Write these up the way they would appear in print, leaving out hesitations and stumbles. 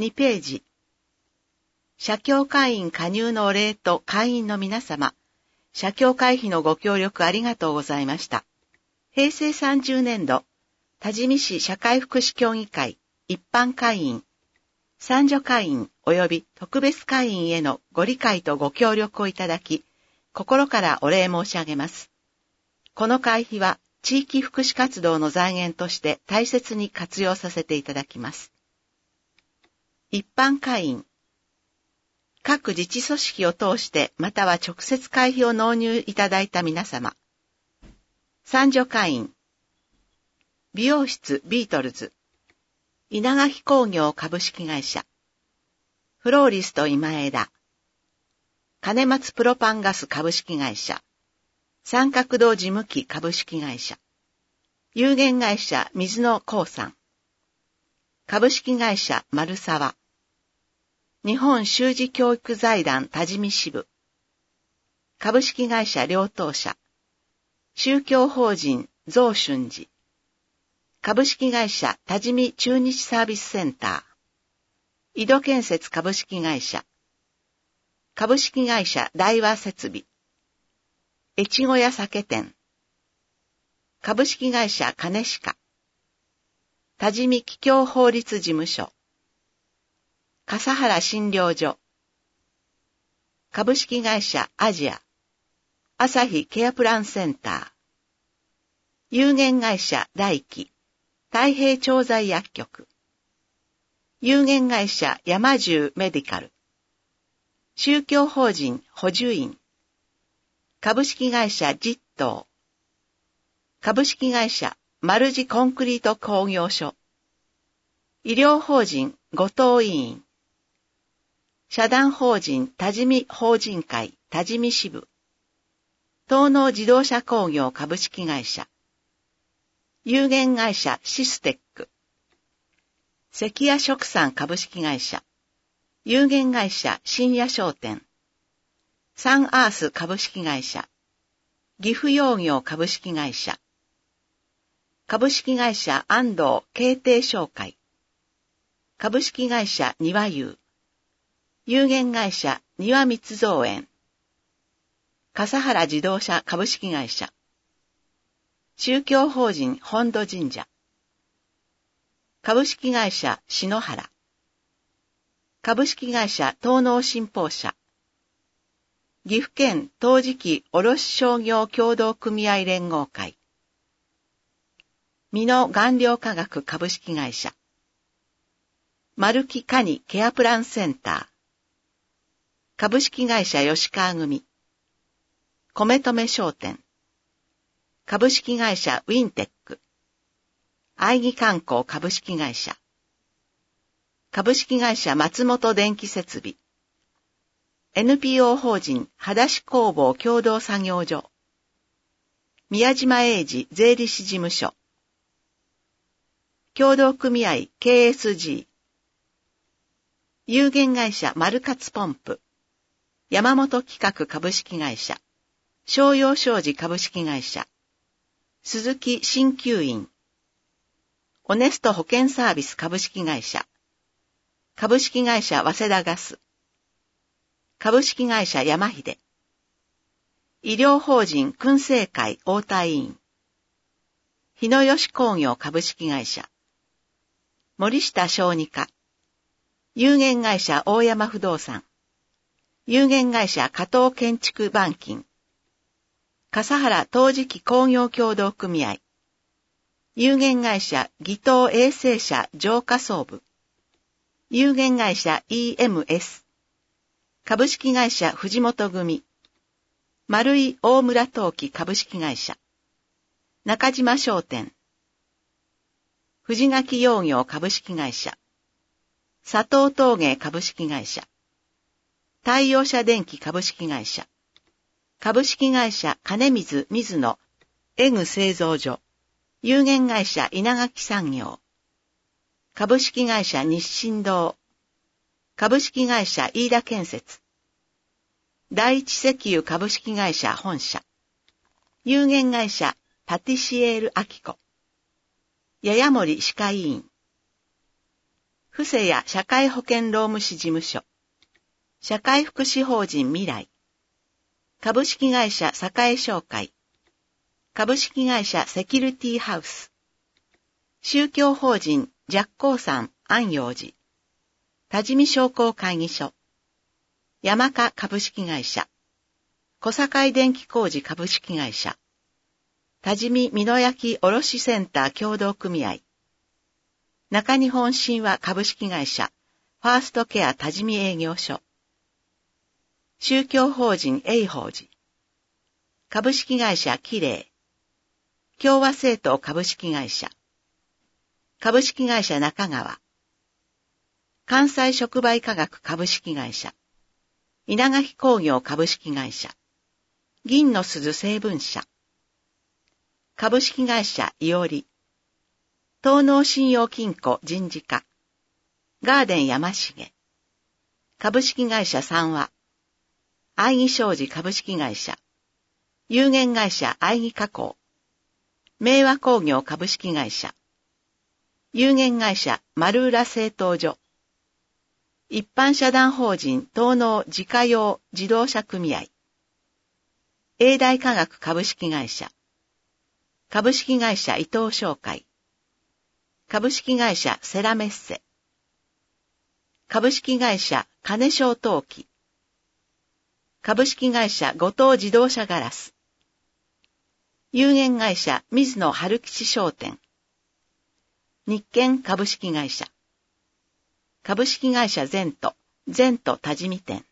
2ページ。社協会員加入のお礼と会員の皆様、社協会費のご協力ありがとうございました。平成30年度、多治見市社会福祉協議会一般会員、参助会員及び特別会員へのご理解とご協力をいただき、心からお礼申し上げます。この会費は地域福祉活動の財源として大切に活用させていただきます。一般会員。各自治組織を通してまたは直接会費を納入いただいた皆様。参助会員。美容室ビートルズ。稲垣工業株式会社。フローリスト今枝。金松プロパンガス株式会社。三角堂事務機株式会社。有限会社水野興産。株式会社丸沢。日本修士教育財団多治見支部。株式会社両党社。宗教法人増春寺。株式会社多治見中日サービスセンター。井戸建設株式会社。株式会社大和設備。越後屋酒店。株式会社金鹿。多治見桔梗法律事務所。笠原診療所。株式会社アジア。朝日ケアプランセンター。有限会社大輝。太平調剤薬局。有限会社山中メディカル。宗教法人補助院。株式会社実東。株式会社丸治コンクリート工業所。医療法人後藤医院。社団法人多治見法人会多治見支部。東納自動車工業株式会社。有限会社システック。関谷食産株式会社。有限会社深夜商店。サンアース株式会社。岐阜養業株式会社。株式会社安藤慶定商会。株式会社庭湯。有限会社庭密造園。笠原自動車株式会社。宗教法人本土神社。株式会社篠原。株式会社東納新報社。岐阜県陶磁器卸商業協同組合連合会。美濃顔料化学株式会社。丸木カニケアプランセンター。株式会社吉川組。米留商店。株式会社ウィンテック。愛義観光株式会社。株式会社松本電気設備。NPO 法人裸足工房共同作業所。宮島英二税理士事務所。協同組合 KSG。有限会社マルカツポンプ。山本企画株式会社。商用商事株式会社。鈴木鍼灸院。オネスト保険サービス株式会社。株式会社早稲田ガス。株式会社山秀。医療法人燻製会大田委員。日野吉工業株式会社。森下小児科。有限会社大山不動産。有限会社加藤建築板金。笠原陶磁器工業協同組合。有限会社義東衛生社浄化装部。有限会社 EMS。株式会社藤本組。丸井大村陶器株式会社。中島商店。藤垣養業株式会社。佐藤陶芸株式会社。太陽社電機株式会社。株式会社金水水野エグ製造所。有限会社稲垣産業。株式会社日清堂。株式会社飯田建設。第一石油株式会社本社。有限会社パティシエールアキコ。ややもり歯科医院。 布施屋社会保険労務士事務所、社会福祉法人未来、株式会社栄商会、株式会社セキュリティハウス、宗教法人寂光山安養寺、多治見商工会議所、山家株式会社、小堺電気工事株式会社、多治見美濃焼卸センター協同組合、中日本神話株式会社、ファーストケア多治見営業所、宗教法人永宝寺、株式会社キレイ、共和政党株式会社、株式会社中川、関西触媒化学株式会社、稲垣工業株式会社、銀の鈴成分社、株式会社いおり、東農信用金庫人事課、ガーデン山重、株式会社三和、愛義商事株式会社、有限会社愛義加工、明和工業株式会社、有限会社丸浦製陶所、一般社団法人東農自家用自動車組合、永大化学株式会社、株式会社伊藤商会、株式会社セラメッセ、株式会社金賞陶器、株式会社後藤自動車ガラス、有限会社水野春吉商店、日建株式会社、株式会社ゼント多治見店、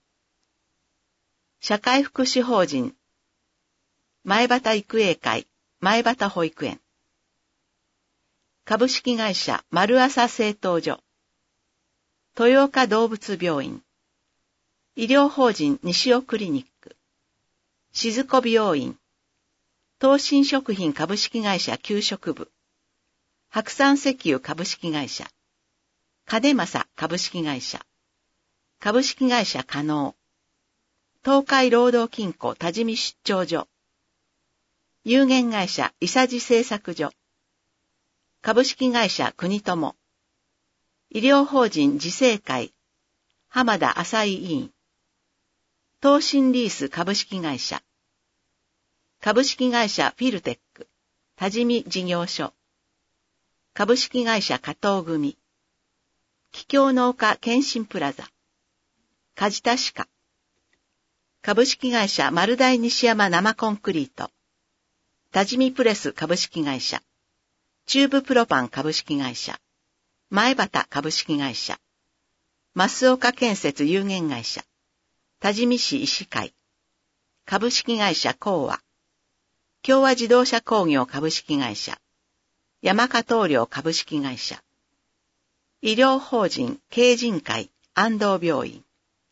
社会福祉法人前畑育英会前畑保育園、株式会社丸朝製陶所、豊岡動物病院、医療法人西尾クリニック、静子美容院、東進食品株式会社給食部、白山石油株式会社、金正株式会社、株式会社加納、東海労働金庫多治見出張所、有限会社伊佐治製作所、株式会社国友、医療法人自生会浜田浅井委員、東進リース株式会社、株式会社フィルテック多治見事業所、株式会社加藤組、桔梗農家健診プラザ、梶田歯科、株式会社丸大西山生コンクリート、多治見プレス株式会社、チューブプロパン株式会社、前畑株式会社、増岡建設有限会社、多治見市医師会、株式会社興和、共和自動車工業株式会社、山家棟梁株式会社、医療法人慶人会安藤病院、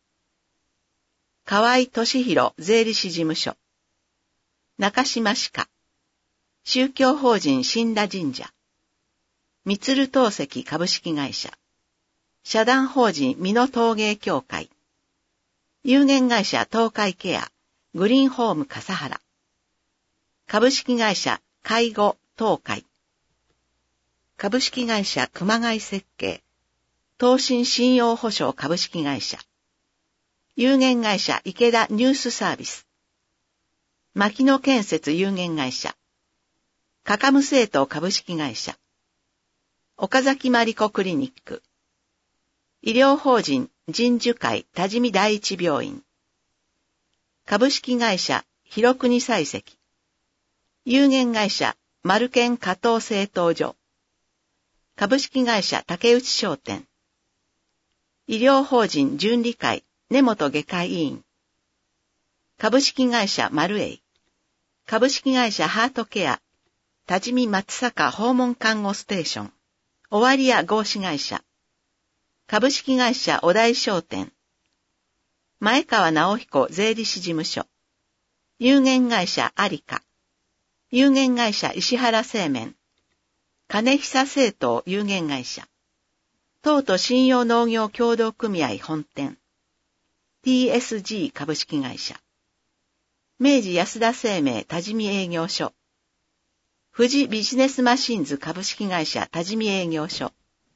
河合俊弘税理士事務所、中島歯科、宗教法人神田神社、三鶴陶石株式会社、社団法人美濃陶芸協会、有限会社東海ケア、グリーンホーム笠原、株式会社介護東海、株式会社熊谷設計、東進信用保証株式会社、有限会社池田ニュースサービス、牧野建設有限会社、カカム製陶株式会社、岡崎真理子クリニック、医療法人神樹会多治見第一病院、株式会社広国採石、有限会社丸健加藤製陶所、株式会社竹内商店、医療法人純理会根本外科医院、株式会社マルエイ、株式会社ハートケア多治見松坂訪問看護ステーション、尾張屋合資会社、株式会社小田井商店、前川直彦税理士事務所、有限会社有香、有限会社石原製麺、金久製陶有限会社、東都信用農業協同組合本店、TSG 株式会社、明治安田生命多治見営業所、富士ビジネスマシンズ株式会社多治見営業所、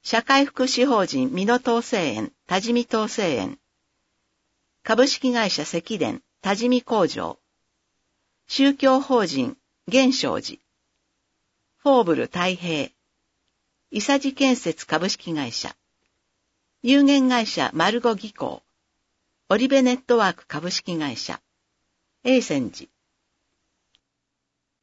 社会福祉法人美濃東製園多治見東製園、株式会社積電多治見工場、宗教法人源証寺、フォーブル太平、伊佐治建設株式会社、有限会社マルゴ技工、オリベネットワーク株式会社、永泉寺、